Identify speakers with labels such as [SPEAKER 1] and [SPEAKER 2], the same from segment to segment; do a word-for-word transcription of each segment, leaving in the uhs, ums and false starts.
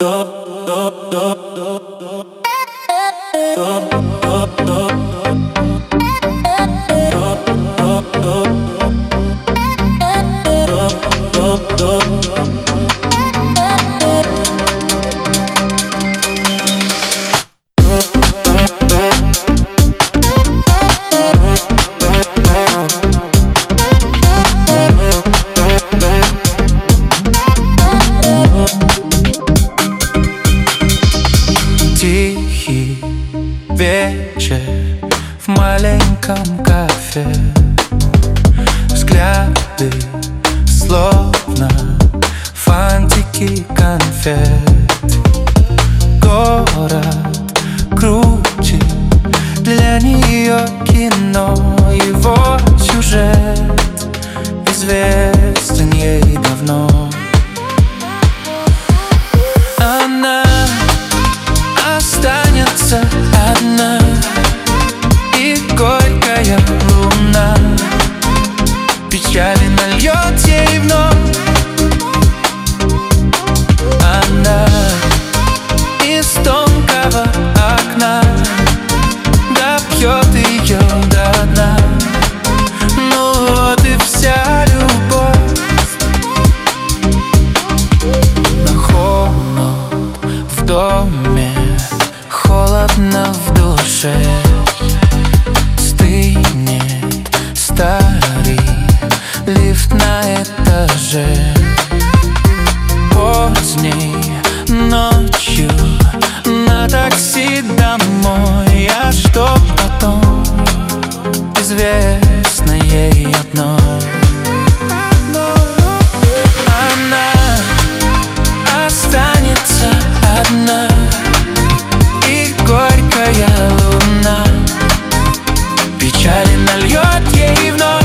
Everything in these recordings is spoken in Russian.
[SPEAKER 1] Тихий вечер в маленьком кафе. Взгляды словно фантики конфет. Город крутит для нее кино. Его сюжет известен ей давно. Она останется одна, и горькая луна печали нальет ей вновь. Она из тонкого окна допьет ее до дна. Ну вот и вся любовь. Но холод в доме, холодно в душе. Стынет старый лифт на этаже. Поздней ночью на такси домой. А что потом, известно ей одно. Она останется одна, и горькая луна печали нальет ей вновь.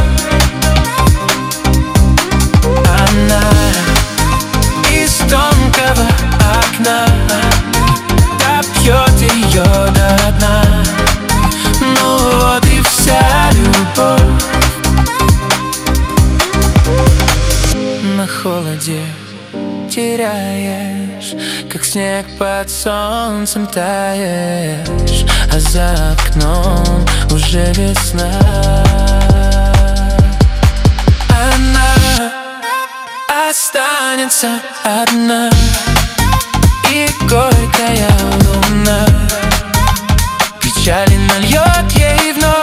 [SPEAKER 1] Она из тонкого окна допьет ее до дна. Ну вот и вся любовь. На холоде теряешь, как снег под солнцем таешь, а за окном уже весна. Она останется одна, и горькая луна печали нальет ей вновь.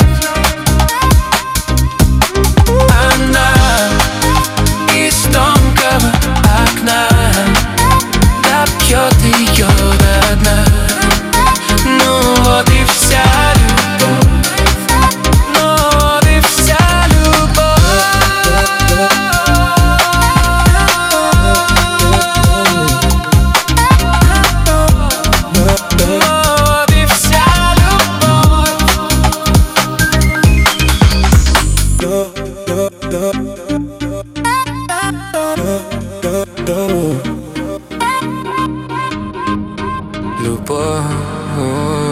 [SPEAKER 1] Она из тонкого окна допьет ее до дна. Ну вот и вся любовь. Ну вот и вся любовь. Ну вот и вся любовь. Любовь.